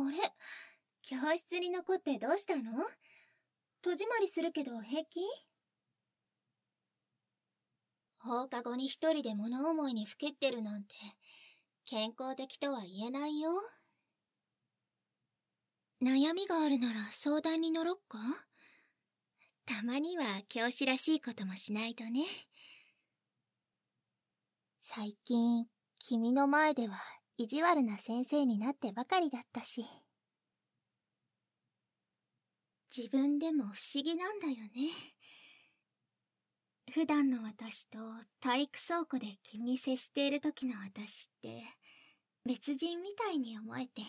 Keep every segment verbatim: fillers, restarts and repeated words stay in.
れ、教室に残ってどうしたの？戸締まりするけど平気？放課後に一人で物思いにふけってるなんて、健康的とは言えないよ。悩みがあるなら相談に乗ろっか？たまには教師らしいこともしないとね。最近、君の前では意地悪な先生になってばかりだったし。自分でも不思議なんだよね。普段の私と体育倉庫で君に接している時の私って別人みたいに思えて。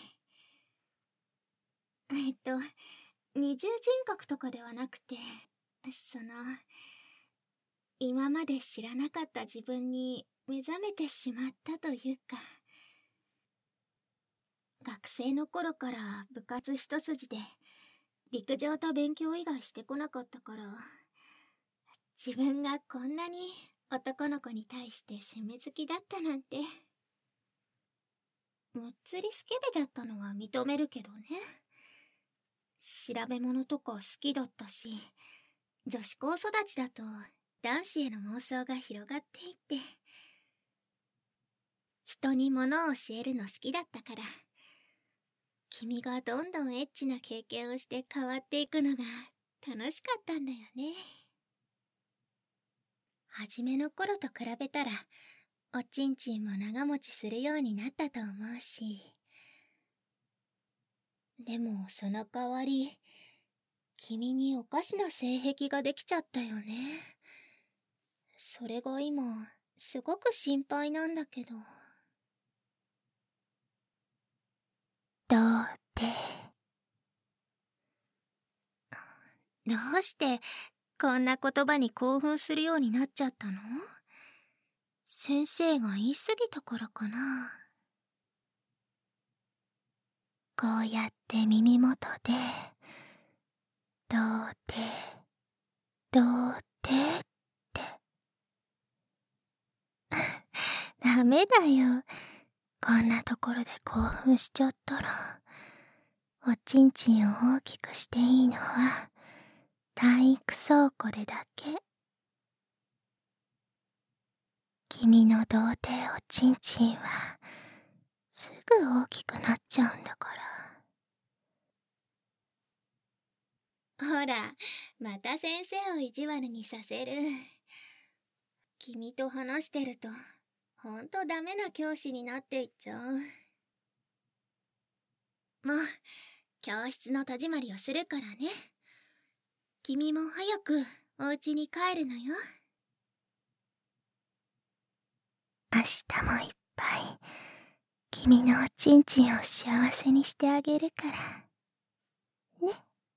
えっと、二重人格とかではなくて、その、今まで知らなかった自分に目覚めてしまったというか。学生の頃から部活一筋で陸上と勉強以外してこなかったから、自分がこんなに男の子に対して攻め好きだったなんて。むっつりスケベだったのは認めるけどね。調べ物とか好きだったし、女子高育ちだと男子への妄想が広がっていって、人に物を教えるの好きだったから、君がどんどんエッチな経験をして変わっていくのが楽しかったんだよね。初めの頃と比べたら、おちんちんも長持ちするようになったと思うし。でもその代わり、君におかしな性癖ができちゃったよね。それが今、すごく心配なんだけど。どうって。どうしてこんな言葉に興奮するようになっちゃったの？先生が言い過ぎたからかな。こうやって耳元で、どうって、どうってって。ダメだよ。こんなところで興奮しちゃったら、おちんちんを大きくしていいのは体育倉庫でだけ。君の童貞おちんちんはすぐ大きくなっちゃうんだから。ほら、また先生を意地悪にさせる。君と話してるとほんとダメな教師になっていっちゃう。もう教室の戸締まりをするからね。君も早くお家に帰るのよ。明日もいっぱい君のおちんちんを幸せにしてあげるからね。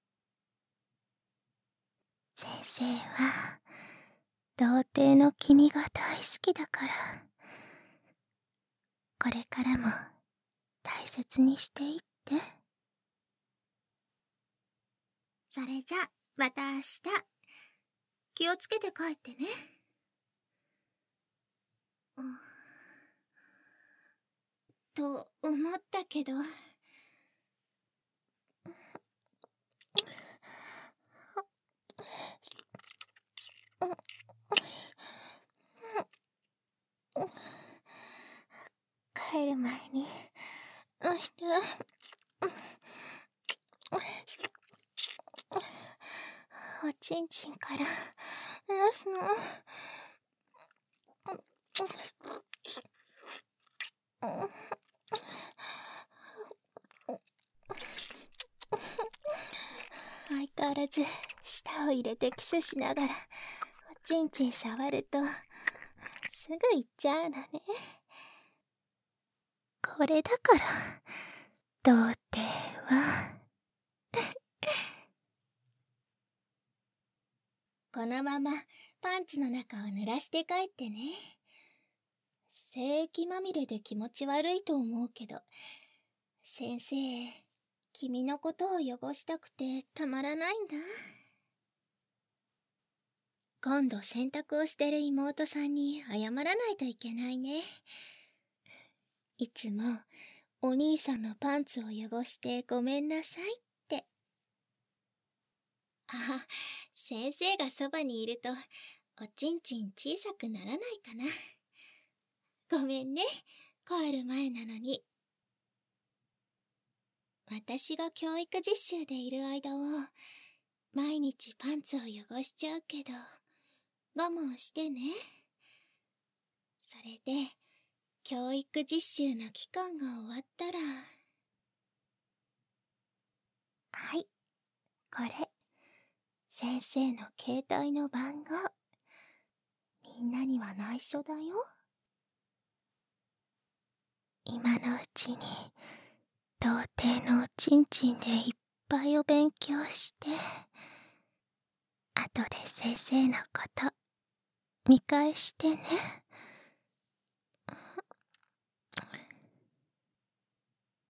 先生は童貞の君が大好きだから、これからも大切にしていって。それじゃまた明日。気をつけて帰ってね。と思ったけど。帰る前に押して。おちんちんから出すの。相変わらず舌を入れてキスしながらおちんちん触るとすぐ行っちゃうのね。これだから童貞はこのままパンツの中を濡らして帰ってね。精液まみれで気持ち悪いと思うけど、先生、君のことを汚したくてたまらないんだ。今度洗濯をしてる妹さんに謝らないといけないね。いつもお兄さんのパンツを汚してごめんなさいって。あ、先生がそばにいると、おちんちん小さくならないかな。ごめんね、帰る前なのに。私が教育実習でいる間は、毎日パンツを汚しちゃうけど、我慢してね。それで、教育実習の期間が終わったら。はい、これ、先生の携帯の番号。みんなには内緒だよ。今のうちに、童貞のおちんちんでいっぱいお勉強して、後で先生のこと、見返してね。